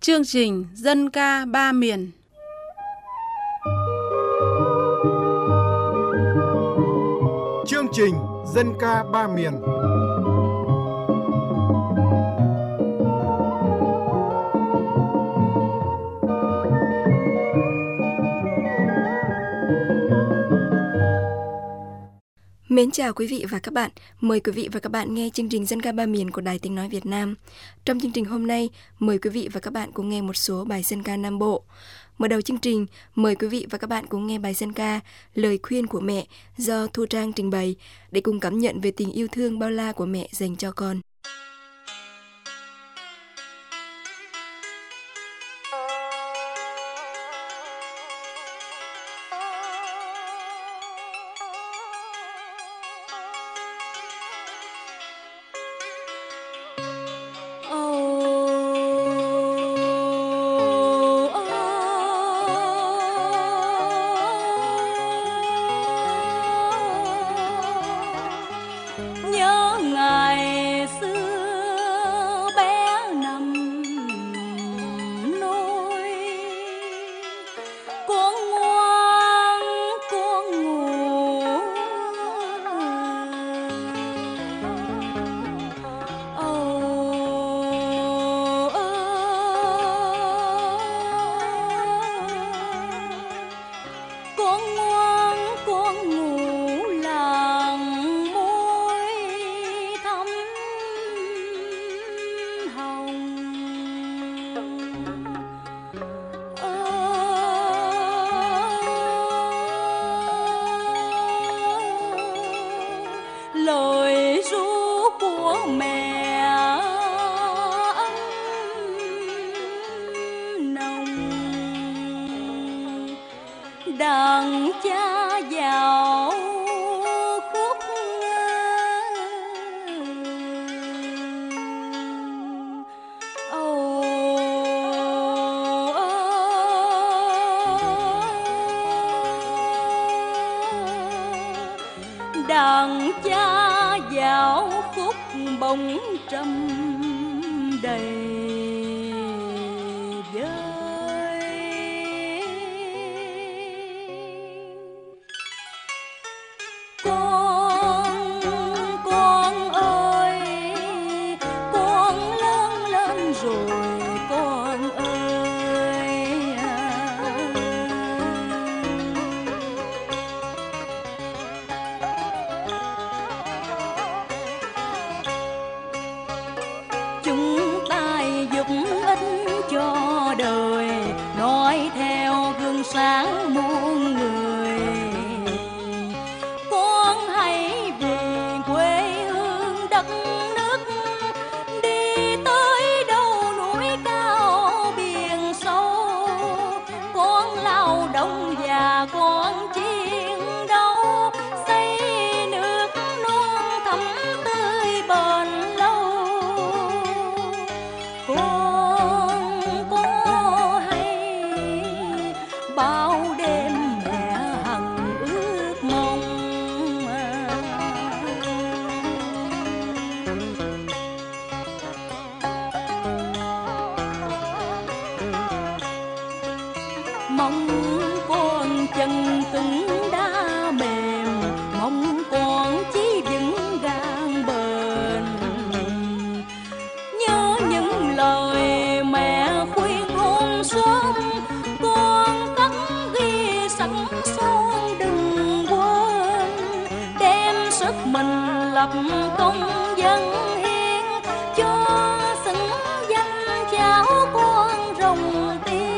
Chương trình Dân ca ba miền. Chương trình Dân ca ba miền. Mến chào quý vị và các bạn. Mời quý vị và các bạn nghe chương trình Dân ca ba miền của Đài Tiếng nói Việt Nam. Trong chương trình hôm nay, mời quý vị và các bạn cùng nghe một số bài dân ca Nam Bộ. Mở đầu chương trình, mời quý vị và các bạn cùng nghe bài dân ca Lời khuyên của mẹ do Thu Trang trình bày để cùng cảm nhận về tình yêu thương bao la của mẹ dành cho con. Lời ru của mẹ ấm nồng, đàn cha vào khúc đàn cha dạo khúc bóng trầm đầy vơi. Con ơi, con lớn lên rồi con ơi. Chúng ta giúp ích cho đời, nói theo gương sáng muôn người. Con hãy về quê hương đất nước, đi tới đâu núi cao biển sâu. Con lao động và con chiến đấu, xây nước non thắm tươi bền lâu. Con có hay bao đêm mẹ hằng ước mong, mong con chân cứng đá mềm, mong con chí vững gan bền. Nhớ những lời mẹ khuyên hôm sớm, con khắc ghi sẵn son đừng quên. Đem sức mình lập công dân hiến, cho xứng danh cháu con rồng tiên.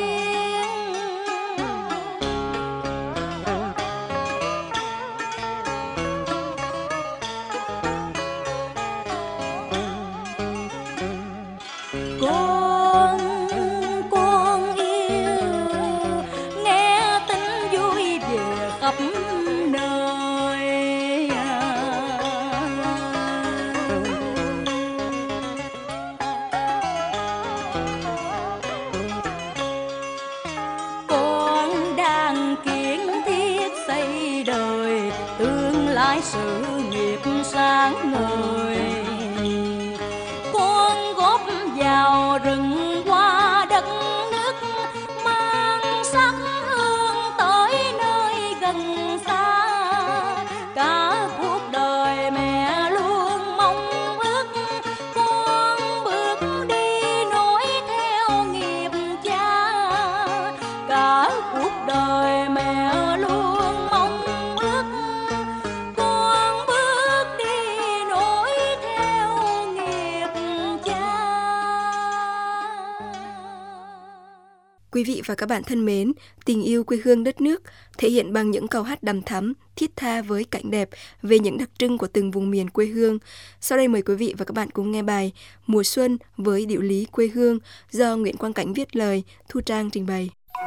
Con yêu nghe tin vui về khắp nơi. Con đang kiên thiết xây đời, tương lai sự nghiệp sáng ngời. Con góp vào rừng hoa đất Quý vị và các bạn thân mến, tình yêu quê hương đất nước thể hiện bằng những câu hát đằm thắm, thiết tha với cảnh đẹp về những đặc trưng của từng vùng miền quê hương. Sau đây mời quý vị và các bạn cùng nghe bài Mùa Xuân với điệu lý quê hương do Nguyễn Quang Cảnh viết lời, Thu Trang trình bày.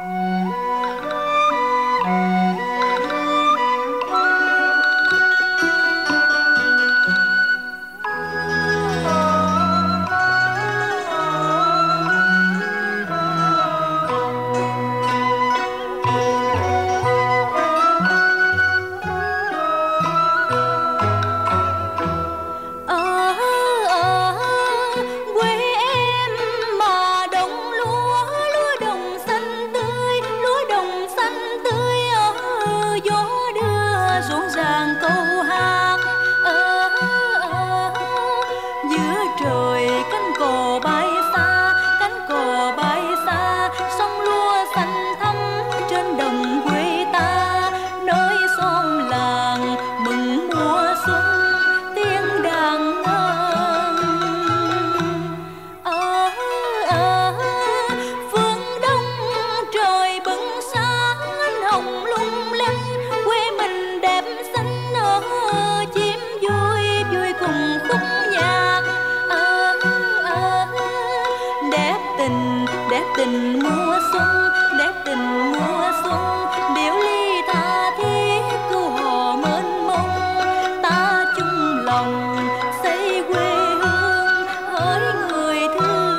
tình mùa xuân, đẹp tình mùa xuân, điệu ly tha thiết cứu họ mênh mông. Ta chung lòng xây quê hương hỡi người thương.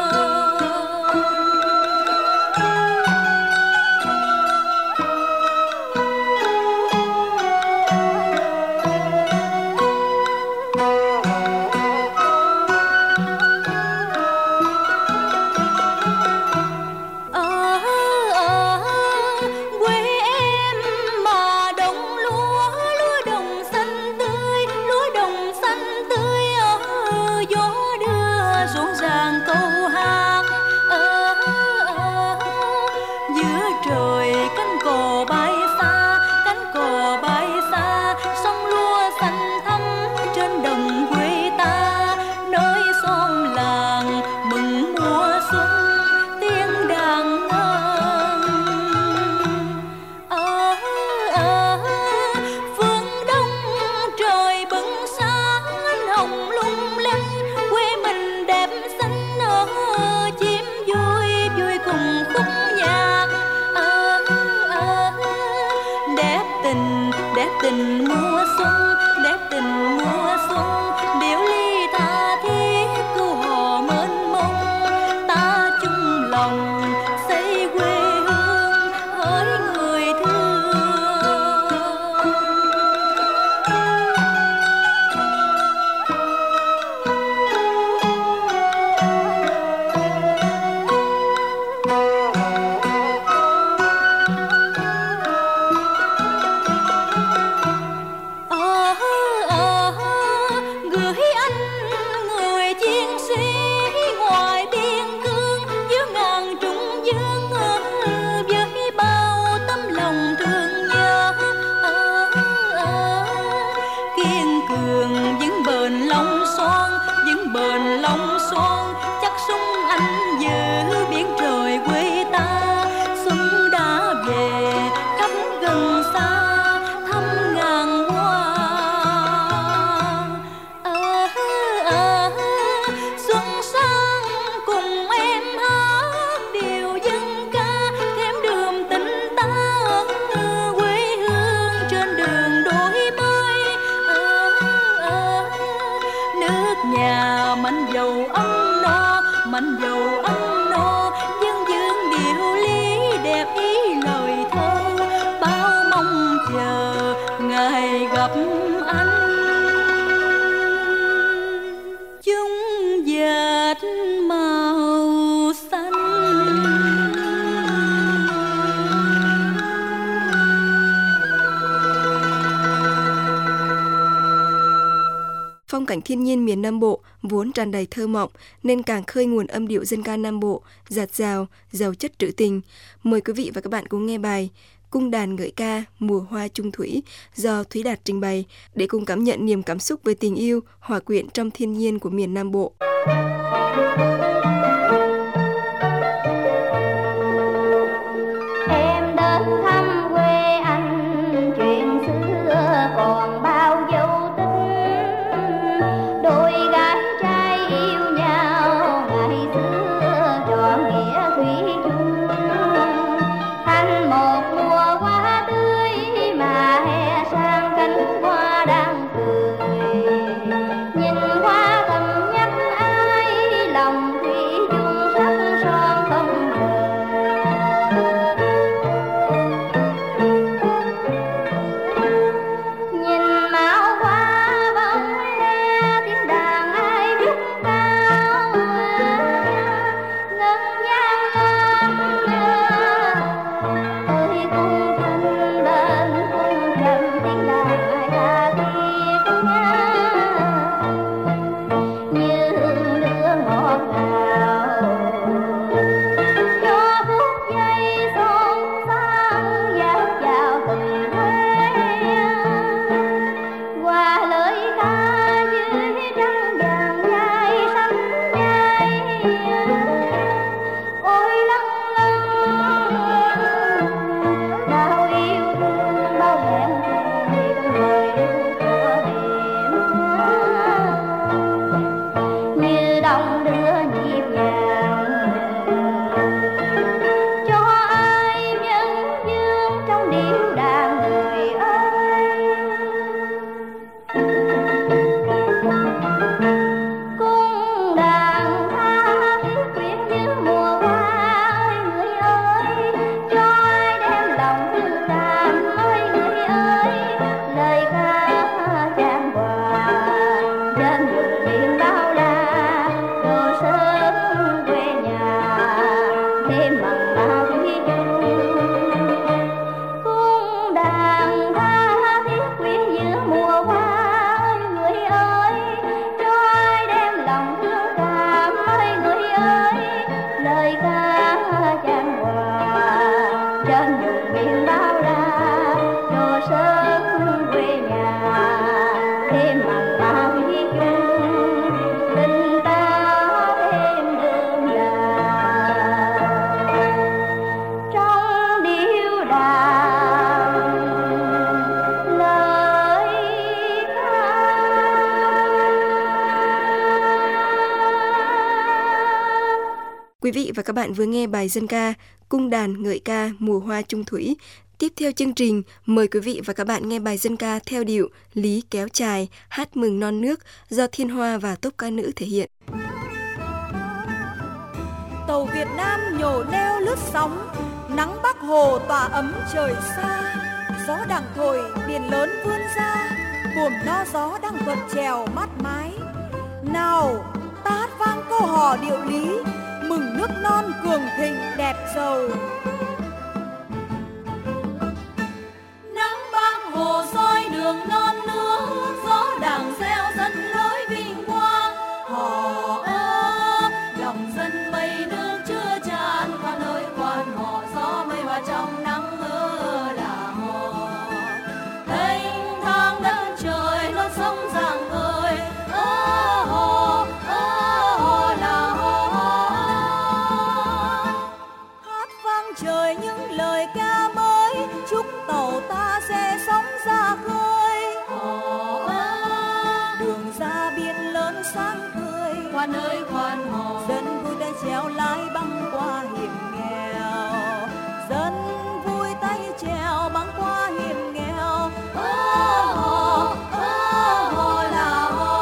Tình mùa xuân, đẹp tình mùa xuân, điệu ly tha thiết cứu họ mênh mông. Ta chung lòng xây quê hương hỡi người thương. Mảnh dầu ấm no dương dương điệu lý đẹp ý lời thơ, bao mong chờ ngày gặp anh. Chung dệt màu xanh. Phong cảnh thiên nhiên miền Nam Bộ vốn tràn đầy thơ mộng nên càng khơi nguồn âm điệu dân ca Nam Bộ dạt dào, giàu chất trữ tình. Mời quý vị và các bạn cùng nghe bài Cung đàn ngợi ca mùa hoa trung thủy do Thúy Đạt trình bày để cùng cảm nhận niềm cảm xúc về tình yêu hòa quyện trong thiên nhiên của miền Nam Bộ. thêm mặn mà quý chung. Cung đàn tha thiết quý giữa mùa hoa ơi người ơi, cho ai đem lòng thương cảm ơi người ơi, lời ca chan hòa trên vùng biên bao la, đồ sơn quê nhà thêm mặn mà quý chung, tình ta thêm đượm đà trong điệu đàn lời ca. Quý vị và các bạn vừa nghe bài dân ca Cung đàn ngợi ca mùa hoa trung thủy. Tiếp theo chương trình, mời quý vị và các bạn nghe bài dân ca theo điệu Lý kéo chài hát mừng non nước do Thiên Hoa và tốp ca nữ thể hiện. Tàu Việt Nam nhổ neo lướt sóng, nắng Bắc Hồ tỏa ấm trời xa. Gió đằng thổi biển lớn vươn ra, buồm no gió đang thuận chèo mát mái. Nào ta hát vang câu hò điệu lý, mừng nước non cường thịnh đẹp giàu. Nắng Bắc Hồ soi đường non nước, gió đằng reo dẫn lối vinh quang. Hò ơ lòng dân mây nước chưa tràn, khoan ơi khoan hò gió mây hòa trong nắng mưa là hò. Thanh thang đất trời non sông rạng ngời, hò là hò. Hát vang trời những lời ca mới, chúc tàu ta sẽ sóng ra khơi. Đường ra biển lớn sáng tươi, Khoan ơi khoan hò dân vui tay chéo lái băng qua hiểm nghèo. Dân vui tay chéo băng qua hiểm nghèo. hò là hò.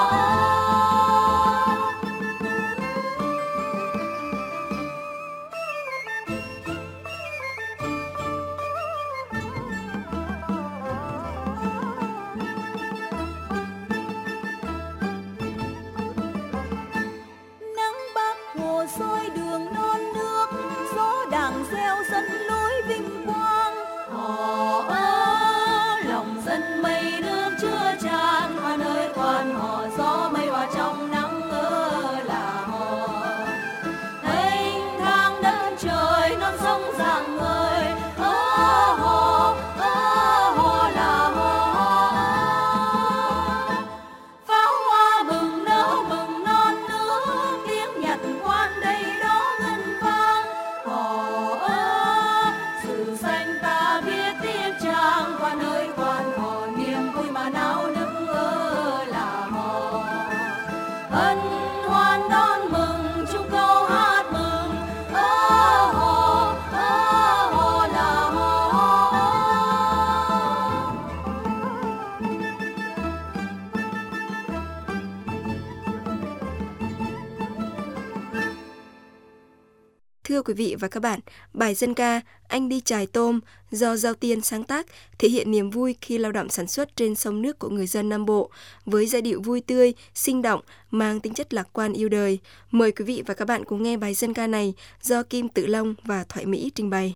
Nắng Bắc Hồ soi đường non nước, gió đằng reo dẫn lối vinh quang. Hò ơ lòng dân mây nước chưa tràn, khoan ơi khoan hò gió mây hòa trong nắng mưa là hò. Thanh thang đất trời non sông rạng ngời, hò là hò. Pháo hoa mừng nở mừng non nước, tiếng nhạc quan đây đó ngân vang. Hò ơ sự xanh ta biết tiếp trang, khoan ơi khoan hò niềm vui mà náo nức là hò. Hân hoan đón mừng chung câu hát mừng, hò là hò. Thưa quý vị và các bạn, bài dân ca Anh đi chài tôm do Giao Tiên sáng tác thể hiện niềm vui khi lao động sản xuất trên sông nước của người dân Nam Bộ với giai điệu vui tươi, sinh động, mang tính chất lạc quan yêu đời. Mời quý vị và các bạn cùng nghe bài dân ca này do Kim Tự Long và Thoại Mỹ trình bày.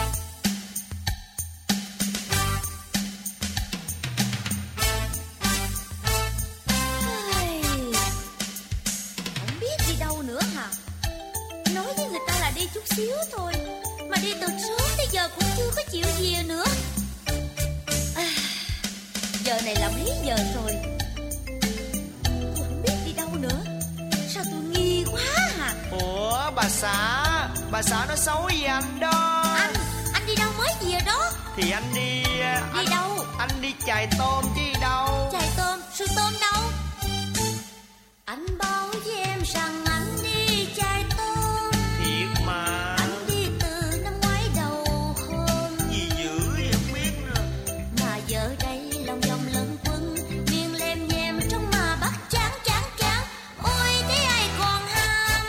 Không biết đi đâu nữa hả? Nói với người ta là đi chút xíu thôi, mà đi từ sớm tới giờ cũng chưa có chịu về nữa. Giờ này là mấy giờ rồi? Tôi không biết đi đâu nữa. Sao tôi nghi quá hả? Ủa bà xã nói xấu gì anh đó. Anh đi đâu mới về đó? Thì anh đi Đi đâu? Anh đi chài tôm chứ đi đâu. Chài tôm, sư tôm đâu? Anh báo với em rằng anh đi chài tôm. Thiệt mà. Anh đi từ năm ngoái đầu hôm. Gì dữ vậy không biết nữa. Mà giờ đây lòng vòng lẫn quẩn, miên lem nhem trong mà bắt chán. Ôi thế ai còn ham.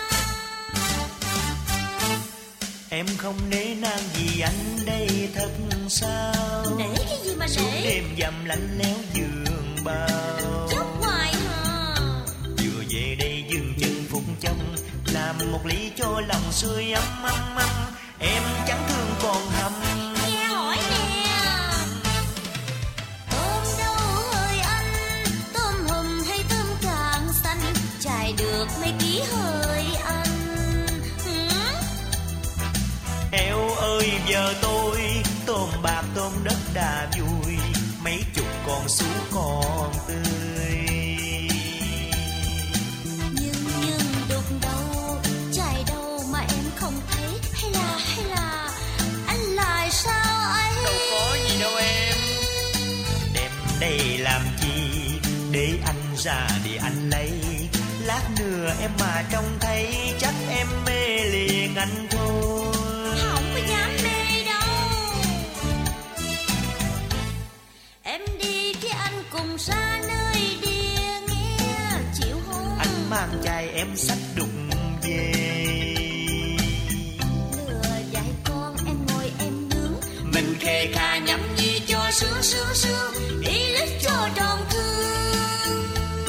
Em không nể nang gì anh đây thật sao. Nể cái gì mà Suốt nể? đêm dầm lạnh lẽo giường bao. Chốc hoài hả? Vừa về đây dừng chân phút chốc là làm một ly cho lòng sưởi ấm ấm ấm. Em chẳng thương còn hầm. Nghe hỏi nè, tôm đâu ơi anh, tôm hùm hay tôm càng xanh, chài được mấy ký hơi anh. Eo ơi giờ tôi, tôm bạc tôm đất đà vui, mấy chục con sú còn tươi. Nhưng đục đâu, chài đâu mà em không thấy, hay là anh lại sao ấy? Đâu có gì đâu em. Đem đây làm chi, để anh ra để anh lấy. Lát nữa em mà trông thấy, chắc em mê liền anh thôi. Không có dám mê đâu. Em đi với anh cùng ra nơi địa nghe, chịu không? Anh mang chai em xách đục về. Lừa dạy con em ngồi em nướng, Mình khề khà nhắm nhi cho sướng sướng sướng, đi lít cho tròn thương.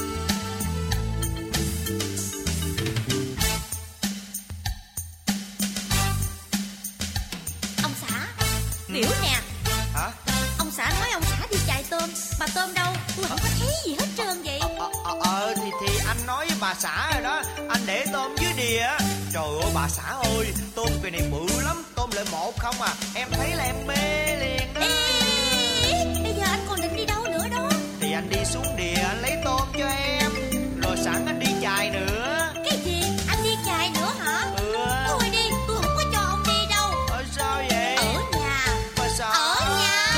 Ông xã, biểu nè. Hả? Ông xã nói ông xã đi chài tôm, mà tôm đâu? Tôi không có thấy gì hết trơn vậy. Thì anh nói với bà xã rồi đó. Anh để tôm dưới đìa á. Trời ơi bà xã ơi, tôm kỳ này bự lắm, tôm lợi một không à. Em thấy là em mê liền đó. Ê, bây giờ anh còn định đi đâu nữa đó? Thì anh đi xuống đìa anh lấy tôm cho em, rồi sẵn anh đi chài nữa. Cái gì? Anh đi chài nữa hả? Thôi đi, tôi không có cho ông đi đâu. Sao vậy? Ở nhà. Mà sao? Ở nhà.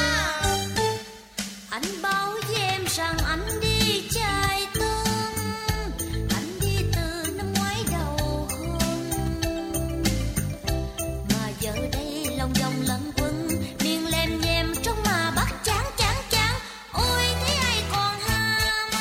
Anh báo với em rằng anh đi chài tôm. Anh đi từ năm ngoái đầu hôm. Mà giờ đây lòng vòng lẩn quẩn, miệng lem nhem trong mà bắt chán chán chán. Ôi thấy ai còn ham.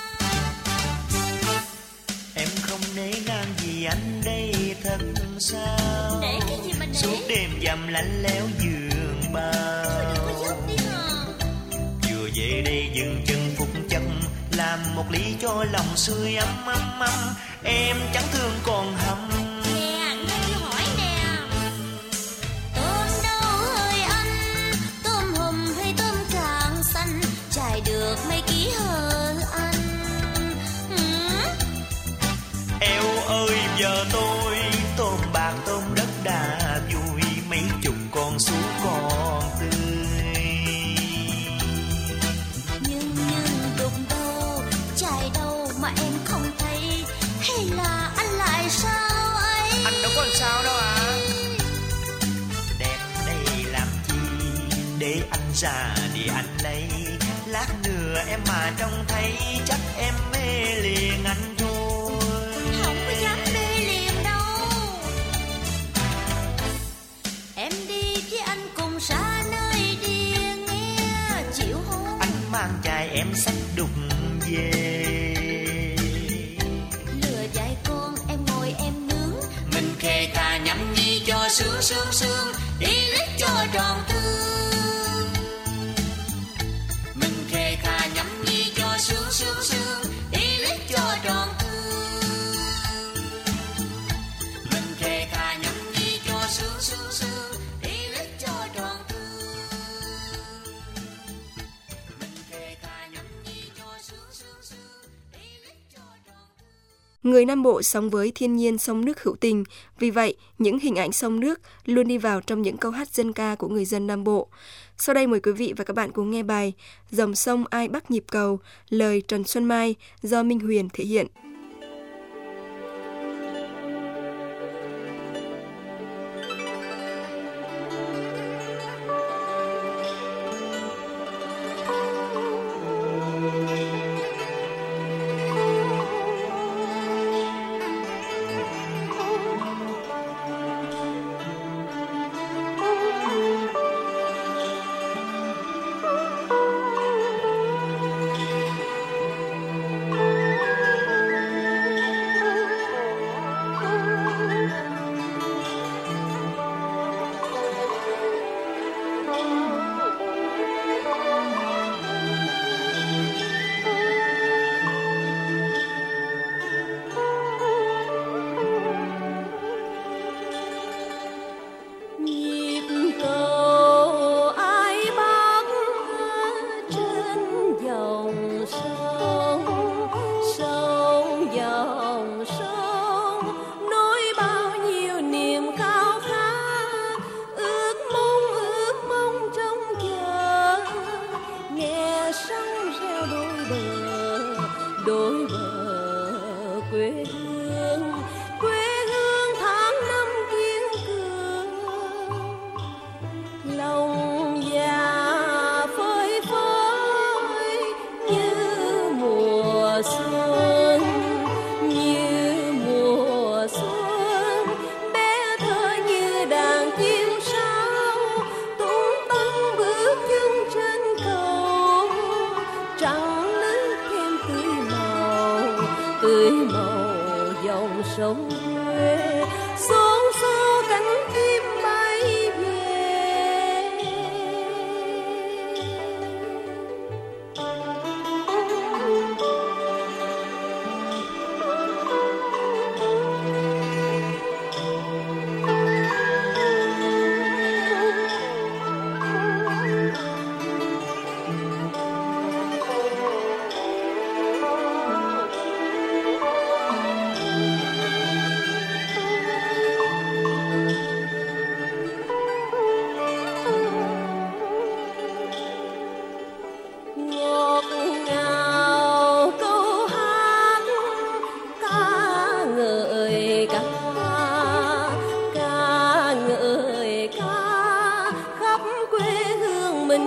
Em không nể nang gì anh đây thật sao? Để cái gì mà để? Suốt đêm dầm lạnh lẽo giường bao. Thôi đừng có dốc đi hả? Vừa về đây dừng chân phút chốc, làm một ly cho lòng sưởi ấm ấm ấm. Em chẳng thương còn hầm. Nè, nghe tôi hỏi nè. Tôm đâu ơi anh, tôm hùm hay tôm càng xanh, chài được mấy ký hờ anh. Eo ơi giờ tôi, tôm bạc tôm đất đà vui, mấy chục con sú còn tươi. Nhưng đục đâu, chài đâu mà em không thấy, hay là anh lại sao ấy? Anh đâu có làm sao đâu à. Đem đây làm chi, để anh ra để anh lấy. Lát nữa em mà trông thấy, chắc em mê liền anh thôi. Không có dám mê liền đâu. Em đi với anh cùng ra nơi địa nghe, chịu không? Anh mang chai em xách đục về. Lừa dạy con em ngồi em nướng, Mình khề khà nhắm nhi cho sướng sướng sướng, đi lít cho tròn thương. Mình khề khà nhắm nhi cho sướng sướng sướng, Đi lít cho tròn thương. mình khề khà nhắm nhi cho sướng sướng sướng, Đi lít cho tròn thương. mình khề khà nhắm nhi cho sướng sướng sướng, Đi lít cho tròn thương. Người Nam Bộ sống với thiên nhiên sông nước hữu tình, vì vậy những hình ảnh sông nước luôn đi vào trong những câu hát dân ca của người dân Nam Bộ. Sau đây mời quý vị và các bạn cùng nghe bài Dòng sông ai bắt nhịp cầu, lời Trần Xuân Mai do Minh Huyền thể hiện.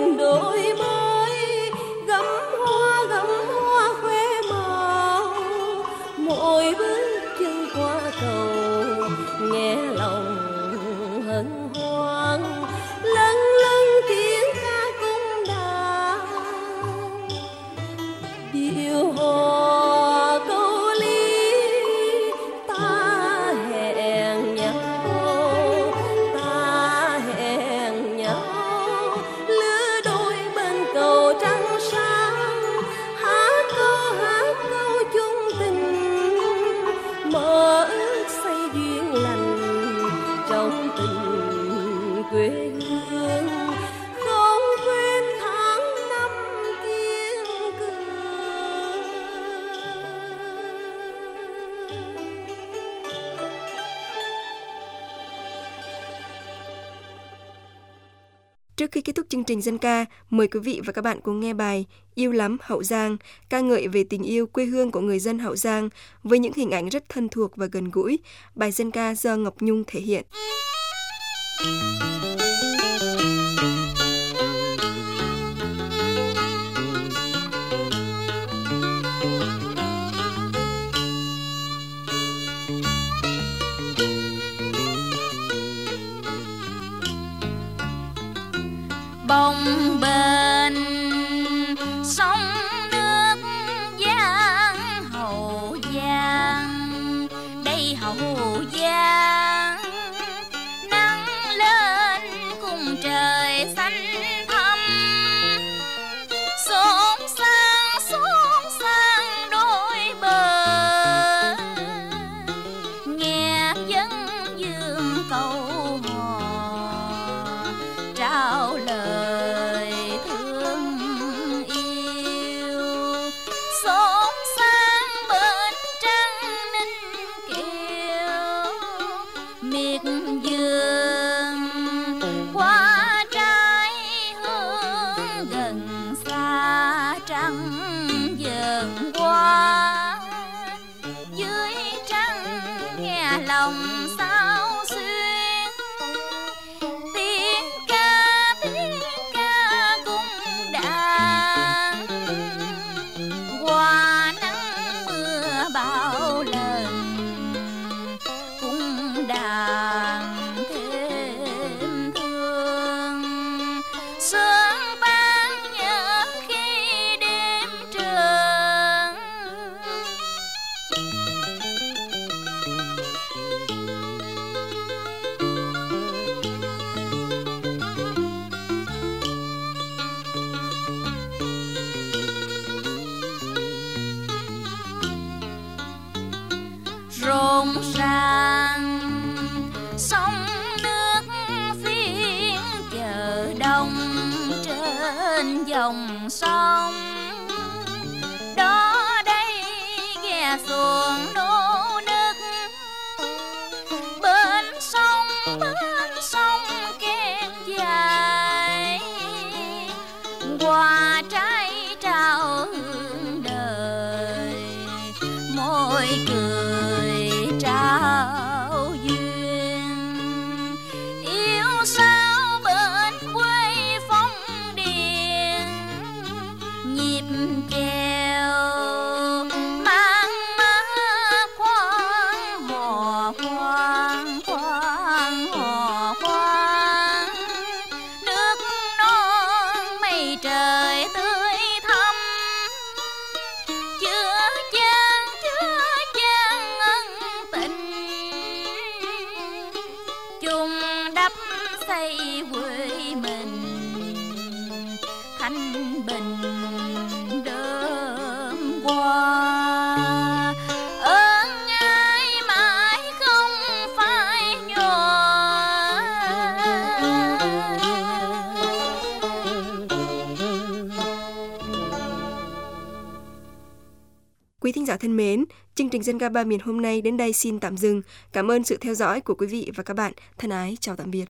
đổi mới, gấm hoa khoe màu, mỗi bước chân qua cầu nghe lòng hân hoan, lâng lâng tiếng ca cung đàn, điệu hò câu ly ta hẹn nhau, lứa đôi bên cầu trăng sáng, hát câu chung tình, mơ ước xây duyên lành trong tình quê hương, không quên tháng năm kiên cường. Trước khi kết thúc chương trình dân ca, mời quý vị và các bạn cùng nghe bài Yêu lắm Hậu Giang, ca ngợi về tình yêu quê hương của người dân Hậu Giang với những hình ảnh rất thân thuộc và gần gũi. Bài dân ca do Ngọc Nhung thể hiện. Bồng bềnh sông nước Giang Hậu Giang, đây Hậu Giang nắng lên cùng trời xanh thẳm, xôn xang đôi bờ, nghe dân dương câu hò trao lời thương yêu, xôn xang bến trăng ninh kiều, miệt vườn qua trái hương gần xa trăng dần qua, dưới trăng nghe lòng sao xuyên, tiếng ca cung đàn, qua nắng mưa bao lần cung đàn thêm thương, sương ban nhớ khi đêm trường. Rộn ràng sông nước phiên chợ đông, trên dòng sông đó đây ghe xuồng nô nức, bên sông kèn dài, qua trái trao hương đời, môi cười trao duyên, yêu sao bên quê phong điền, nhịp chèo mang mát khoan hò khoan, nước non mây trời tươi thắm, chứa chan ân tình, chung đắp xây quê mình thanh bình đơm hoa, ơn ai mãi không phai nhòa. Quý thính giả thân mến, chương trình Dân ca Ba Miền hôm nay đến đây xin tạm dừng. Cảm ơn sự theo dõi của quý vị và các bạn. Thân ái, chào tạm biệt.